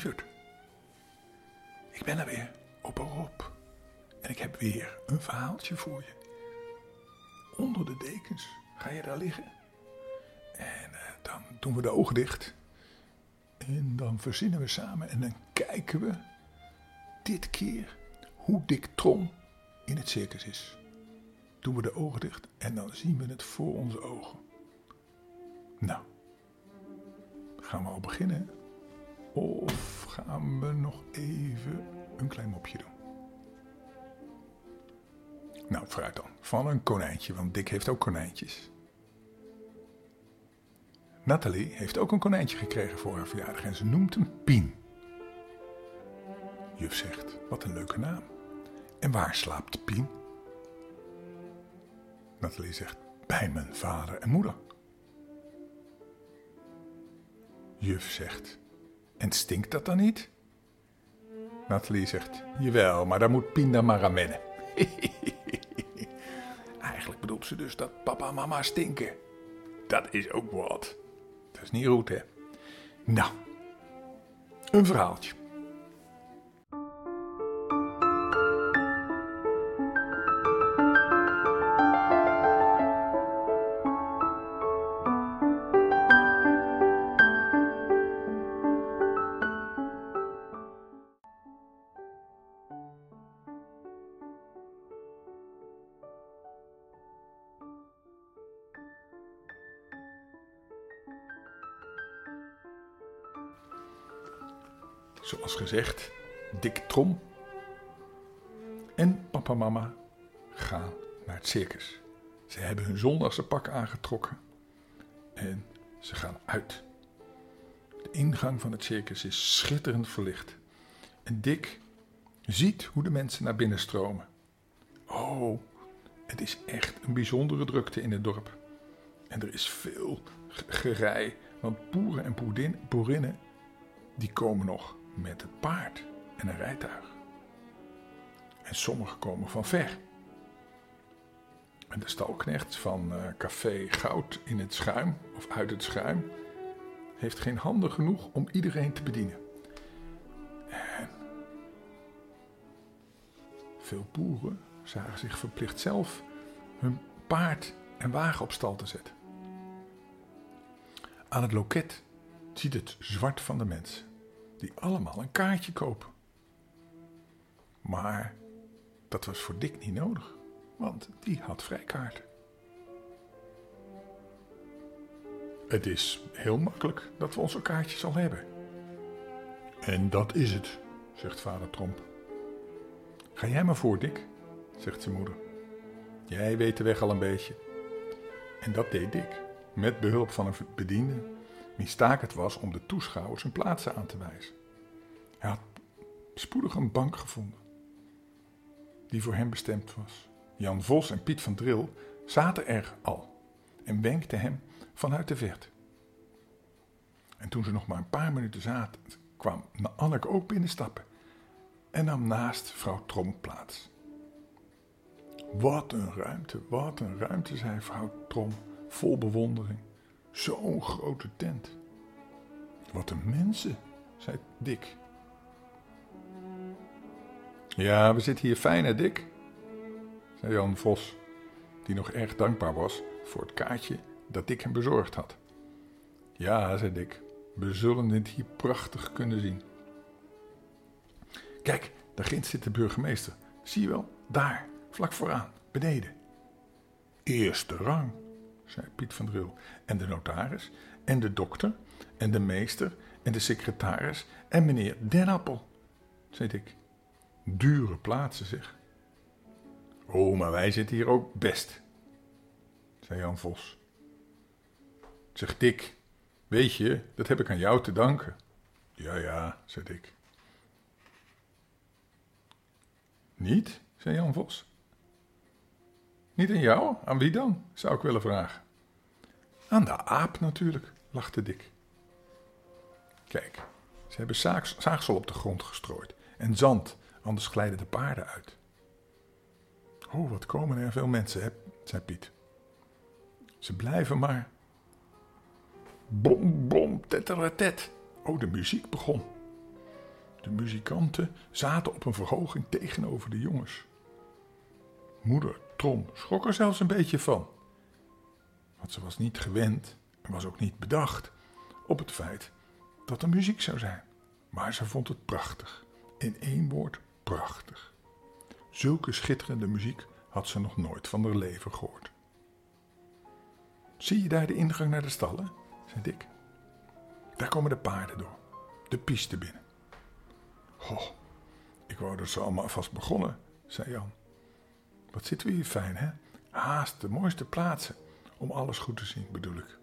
Lieverd, ik ben er weer, opa Rob. En ik heb weer een verhaaltje voor je. Onder de dekens ga je daar liggen. En dan doen we de ogen dicht. En dan verzinnen we samen en dan kijken we dit keer hoe Dick Trom in het circus is. Doen we de ogen dicht en dan zien we het voor onze ogen. Nou, gaan we al beginnen? Of gaan we nog even een klein mopje doen? Nou, vooruit dan. Van een konijntje, want Dick heeft ook konijntjes. Nathalie heeft ook een konijntje gekregen voor haar verjaardag en ze noemt hem Pien. Juf zegt, wat een leuke naam. En waar slaapt Pien? Nathalie zegt, bij mijn vader en moeder. Juf zegt, en stinkt dat dan niet? Nathalie zegt, jawel, maar daar moet Pien dan maar aan wennen. Eigenlijk bedoelt ze dus dat papa en mama stinken. Dat is ook wat. Dat is niet goed, hè? Nou, een verhaaltje. Zoals gezegd, Dick Trom en papa en mama gaan naar het circus. Ze hebben hun zondagse pak aangetrokken en ze gaan uit. De ingang van het circus is schitterend verlicht. En Dick ziet hoe de mensen naar binnen stromen. Oh, het is echt een bijzondere drukte in het dorp. En er is veel gerij, want boeren en boerinnen die komen nog met het paard en een rijtuig. En sommigen komen van ver. En de stalknecht van café Goud in het Schuim, of uit het Schuim, heeft geen handen genoeg om iedereen te bedienen. En veel boeren zagen zich verplicht zelf hun paard en wagen op stal te zetten. Aan het loket ziet het zwart van de mensen, die allemaal een kaartje kopen. Maar dat was voor Dick niet nodig, want die had vrijkaarten. Het is heel makkelijk dat we onze kaartjes al hebben. En dat is het, zegt vader Tromp. Ga jij maar voor, Dick, zegt zijn moeder. Jij weet de weg al een beetje. En dat deed Dick, met behulp van een bediende, wiens taak het was om de toeschouwers hun plaatsen aan te wijzen. Hij had spoedig een bank gevonden, die voor hem bestemd was. Jan Vos en Piet van Dril zaten er al en wenkten hem vanuit de verte. En toen ze nog maar een paar minuten zaten, kwam Anneke ook binnenstappen en nam naast vrouw Trom plaats. Wat een ruimte, zei vrouw Trom, vol bewondering. Zo'n grote tent. Wat een mensen, zei Dick. Ja, we zitten hier fijn, hè, Dick, zei Jan Vos, die nog erg dankbaar was voor het kaartje dat Dick hem bezorgd had. Ja, zei Dick, we zullen dit hier prachtig kunnen zien. Kijk, daar ginds zit de burgemeester. Zie je wel, daar, vlak vooraan, beneden. Eerste rang, zei Piet van Dril. En de notaris, en de dokter, en de meester, en de secretaris, en meneer Den Appel, zei Dick. Dure plaatsen, zeg. Oh, maar wij zitten hier ook best, zei Jan Vos. Zeg Dick, weet je, dat heb ik aan jou te danken. Ja, zei Dick. Niet, zei Jan Vos. Niet aan jou? Aan wie dan, zou ik willen vragen. Aan de aap natuurlijk, lachte Dick. Kijk, ze hebben zaagsel op de grond gestrooid en zand, anders glijden de paarden uit. Oh, wat komen er veel mensen, hè, zei Piet. Ze blijven maar. Bom, bom, tetteratet. Oh, de muziek begon. De muzikanten zaten op een verhoging tegenover de jongens. Moeder Trom schrok er zelfs een beetje van. Want ze was niet gewend en was ook niet bedacht op het feit dat er muziek zou zijn. Maar ze vond het prachtig. In één woord, prachtig. Zulke schitterende muziek had ze nog nooit van haar leven gehoord. Zie je daar de ingang naar de stallen? Zei Dick. Daar komen de paarden door. De piste binnen. Goh, ik wou dat ze allemaal vast begonnen, zei Jan. Wat zitten we hier fijn, hè? Haast de mooiste plaatsen. Om alles goed te zien, bedoel ik.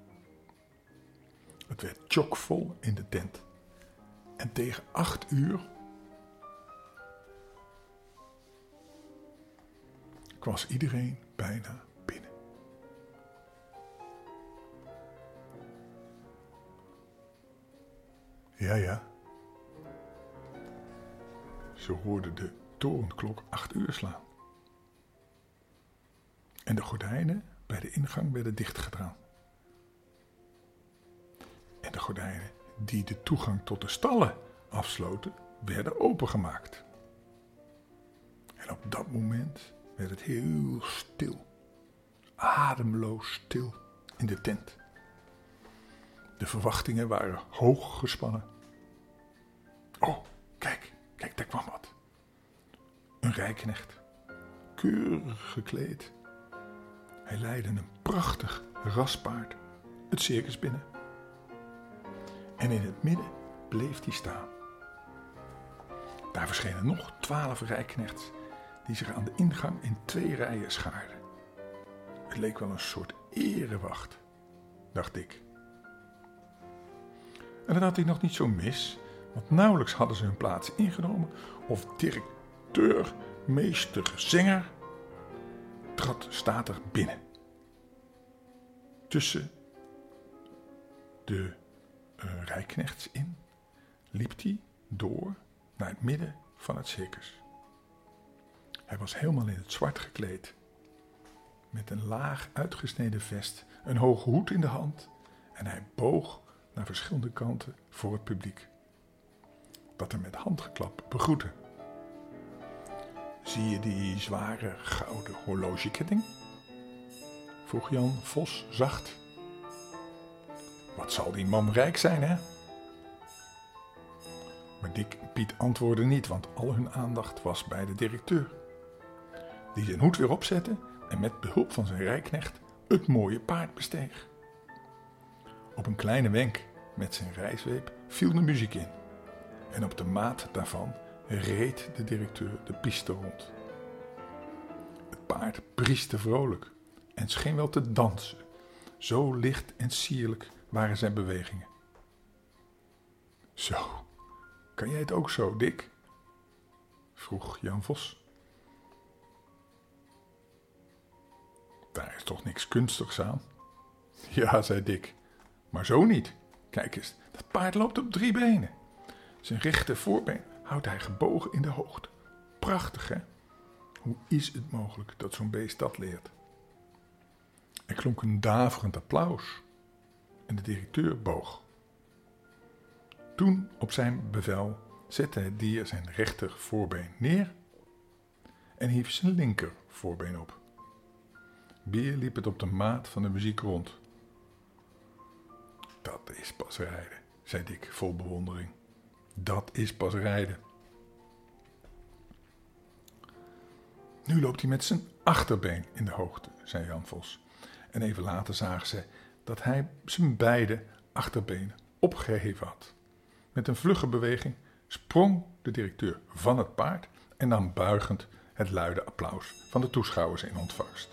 Het werd chockvol in de tent. En tegen 8 uur was iedereen bijna binnen. Ja. Ze hoorden de torenklok 8 uur slaan. En de gordijnen bij de ingang werden dichtgedaan. En de gordijnen die de toegang tot de stallen afsloten, werden opengemaakt. En op dat moment werd het heel stil. Ademloos stil in de tent. De verwachtingen waren hoog gespannen. Oh, kijk, daar kwam wat. Een rijknecht, keurig gekleed. Hij leidde een prachtig raspaard het circus binnen. En in het midden bleef hij staan. Daar verschenen nog 12 rijknechts die zich aan de ingang in 2 rijen schaarden. Het leek wel een soort erewacht, dacht ik. En dat had hij nog niet zo mis, want nauwelijks hadden ze hun plaats ingenomen of directeur, meester, zanger trad statig binnen. Tussen de rijknechts in liep hij door naar het midden van het circus. Hij was helemaal in het zwart gekleed, met een laag uitgesneden vest, een hoge hoed in de hand en hij boog naar verschillende kanten voor het publiek, dat hem met handgeklap begroette. Zie je die zware gouden horlogeketting? Vroeg Jan Vos zacht. Wat zal die man rijk zijn, hè? Maar Dick en Piet antwoordden niet, want al hun aandacht was bij de directeur, die zijn hoed weer opzette en met behulp van zijn rijknecht het mooie paard besteeg. Op een kleine wenk met zijn rijzweep viel de muziek in en op de maat daarvan reed de directeur de piste rond. Het paard brieste vrolijk en scheen wel te dansen. Zo licht en sierlijk waren zijn bewegingen. Zo, kan jij het ook zo, Dick? Vroeg Jan Vos. Daar is toch niks kunstigs aan? Ja, zei Dick, maar zo niet. Kijk eens, dat paard loopt op 3 benen. Zijn rechter voorbeen houdt hij gebogen in de hoogte. Prachtig, hè? Hoe is het mogelijk dat zo'n beest dat leert? Er klonk een daverend applaus en de directeur boog. Toen, op zijn bevel, zette het dier zijn rechter voorbeen neer en hief zijn linker voorbeen op. Weer liep het op de maat van de muziek rond. Dat is pas rijden, zei Dick vol bewondering. Dat is pas rijden. Nu loopt hij met zijn achterbeen in de hoogte, zei Jan Vos. En even later zagen ze dat hij zijn beide achterbenen opgeheven had. Met een vlugge beweging sprong de directeur van het paard en nam buigend het luide applaus van de toeschouwers in ontvangst.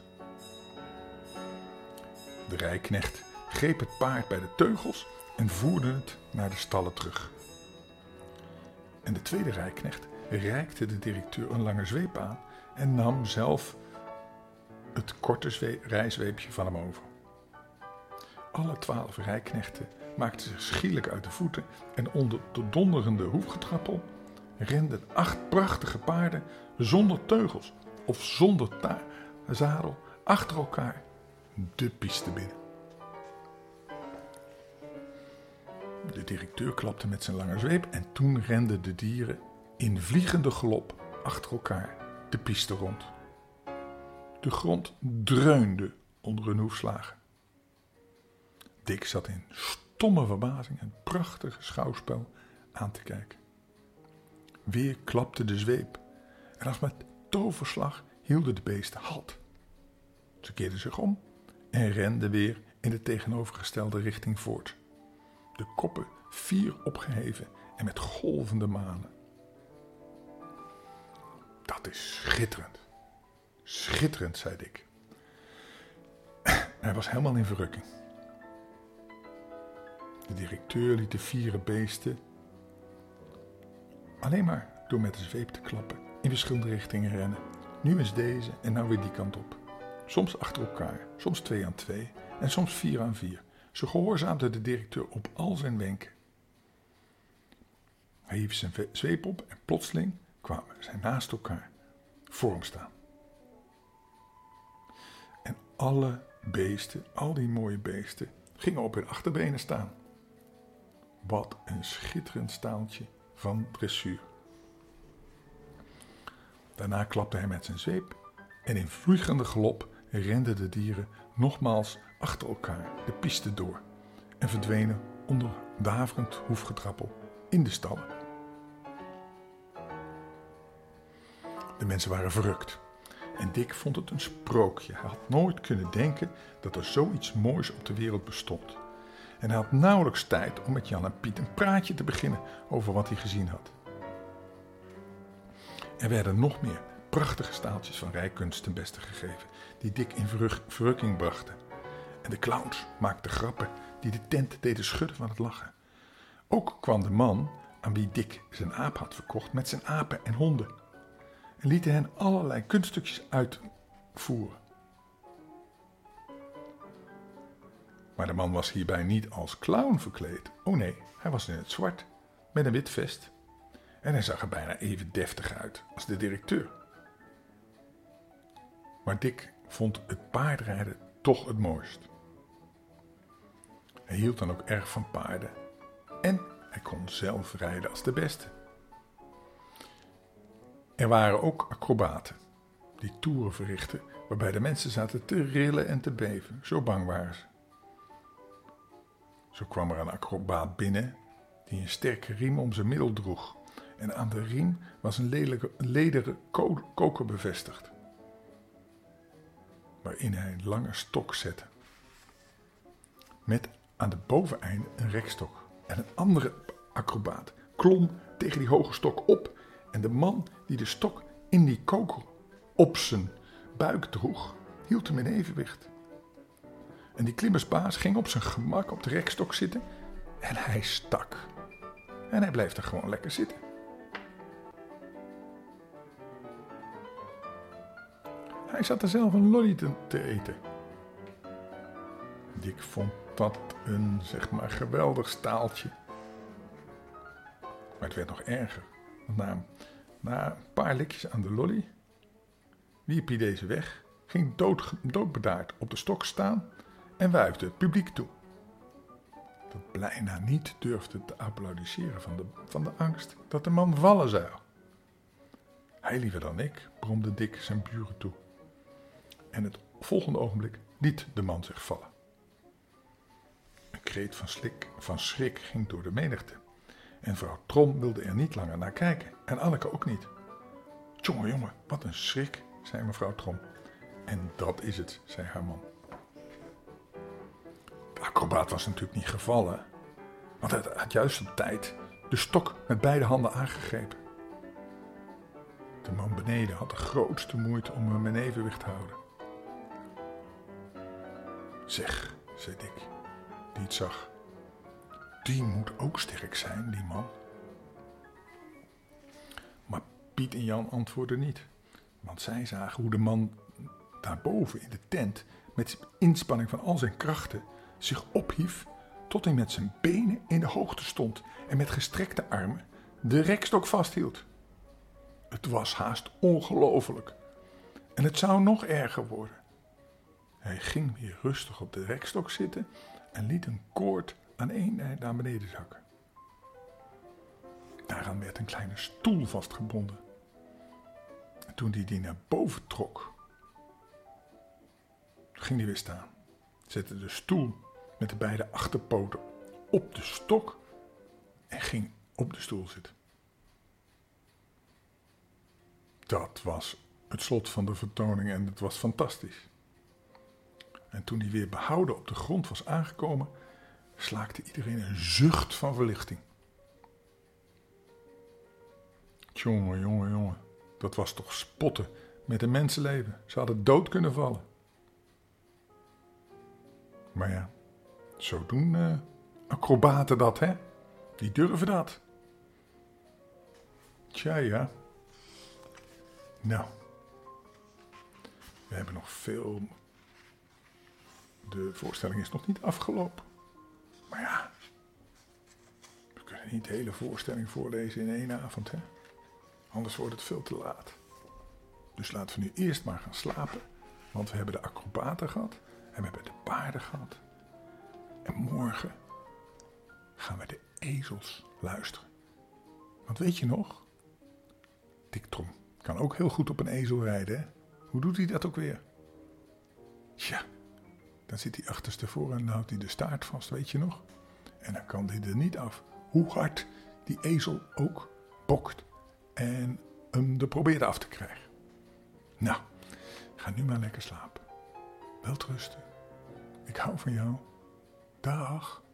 De rijknecht greep het paard bij de teugels en voerde het naar de stallen terug. En de tweede rijknecht reikte de directeur een lange zweep aan en nam zelf het korte rijzweepje van hem over. Alle 12 rijknechten maakten zich schielijk uit de voeten en onder de donderende hoefgetrappel renden 8 prachtige paarden zonder teugels of zonder zadel achter elkaar de piste binnen. De directeur klapte met zijn lange zweep en toen renden de dieren in vliegende galop achter elkaar de piste rond. De grond dreunde onder hun hoefslagen. Dick zat in stomme verbazing het prachtige schouwspel aan te kijken. Weer klapte de zweep en als met toverslag hielden de beesten halt. Ze keerden zich om en renden weer in de tegenovergestelde richting voort. De koppen fier opgeheven en met golvende manen. Dat is schitterend. Schitterend, zei Dick. Hij was helemaal in verrukking. De directeur liet de fiere beesten alleen maar door met de zweep te klappen in verschillende richtingen rennen. Nu eens deze en nou weer die kant op. Soms achter elkaar, soms 2 aan 2 en soms 4 aan 4. Ze gehoorzaamde de directeur op al zijn wenken. Hij hief zijn zweep op en plotseling kwamen zij naast elkaar voor hem staan. En alle beesten, al die mooie beesten, gingen op hun achterbenen staan. Wat een schitterend staaltje van dressuur. Daarna klapte hij met zijn zweep en in vliegende galop renden de dieren nogmaals achter elkaar de piste door en verdwenen onder daverend hoefgetrappel in de stallen. De mensen waren verrukt en Dick vond het een sprookje. Hij had nooit kunnen denken dat er zoiets moois op de wereld bestond. En hij had nauwelijks tijd om met Jan en Piet een praatje te beginnen over wat hij gezien had. Er werden nog meer prachtige staaltjes van rijkunst ten beste gegeven, die Dick in verrukking brachten. En de clowns maakten grappen die de tent deden schudden van het lachen. Ook kwam de man aan wie Dick zijn aap had verkocht met zijn apen en honden. En lieten hen allerlei kunststukjes uitvoeren. Maar de man was hierbij niet als clown verkleed. Oh nee, hij was in het zwart, met een wit vest. En hij zag er bijna even deftig uit als de directeur. Maar Dick vond het paardrijden toch het mooist. Hij hield dan ook erg van paarden. En hij kon zelf rijden als de beste. Er waren ook acrobaten die toeren verrichtten waarbij de mensen zaten te rillen en te beven. Zo bang waren ze. Zo kwam er een acrobaat binnen die een sterke riem om zijn middel droeg. En aan de riem was een lederen koker bevestigd, waarin hij een lange stok zette. Met aan de boveneinde een rekstok. En een andere acrobaat klom tegen die hoge stok op. En de man die de stok in die koker op zijn buik droeg, hield hem in evenwicht. En die klimmersbaas ging op zijn gemak op de rekstok zitten en hij stak. En hij bleef er gewoon lekker zitten. Hij zat er zelf een lolly te eten. Dick vond dat een, geweldig staaltje. Maar het werd nog erger. Want na een paar likjes aan de lolly wierp hij deze weg, ging doodbedaard op de stok staan en wuifde het publiek toe. Dat bijna niet durfde te applaudisseren van de angst dat de man vallen zou. Hij liever dan ik, bromde Dick zijn buren toe. En het volgende ogenblik liet de man zich vallen. Een kreet van schrik ging door de menigte. En vrouw Trom wilde er niet langer naar kijken. En Anneke ook niet. Jongen, wat een schrik, zei mevrouw Trom. En dat is het, zei haar man. De acrobaat was natuurlijk niet gevallen. Want hij had juist op tijd de stok met beide handen aangegrepen. De man beneden had de grootste moeite om hem in evenwicht te houden. Zeg, zei Dick, die het zag. Die moet ook sterk zijn, die man. Maar Piet en Jan antwoordden niet. Want zij zagen hoe de man daarboven in de tent met inspanning van al zijn krachten zich ophief tot hij met zijn benen in de hoogte stond en met gestrekte armen de rekstok vasthield. Het was haast ongelooflijk. En het zou nog erger worden. Hij ging weer rustig op de rekstok zitten en liet een koord aan één eind naar beneden zakken. Daaraan werd een kleine stoel vastgebonden. En toen hij die naar boven trok, ging hij weer staan. Zette de stoel met de beide achterpoten op de stok en ging op de stoel zitten. Dat was het slot van de vertoning en het was fantastisch. En toen hij weer behouden op de grond was aangekomen, slaakte iedereen een zucht van verlichting. Jongen, jongen, jongen, dat was toch spotten met een mensenleven. Ze hadden dood kunnen vallen. Maar ja, zo doen acrobaten dat, hè? Die durven dat. Tja, ja. Nou, we hebben nog veel. De voorstelling is nog niet afgelopen. Maar ja, we kunnen niet de hele voorstelling voorlezen in één avond, hè? Anders wordt het veel te laat. Dus laten we nu eerst maar gaan slapen. Want we hebben de acrobaten gehad. En we hebben de paarden gehad. En morgen gaan we de ezels luisteren. Want weet je nog? Dick Trom kan ook heel goed op een ezel rijden, hè? Hoe doet hij dat ook weer? Tja, dan zit hij achterstevoren en dan houdt hij de staart vast, weet je nog? En dan kan hij er niet af. Hoe hard die ezel ook bokt en hem er probeert af te krijgen. Nou, ga nu maar lekker slapen. Welterusten. Ik hou van jou. Dag.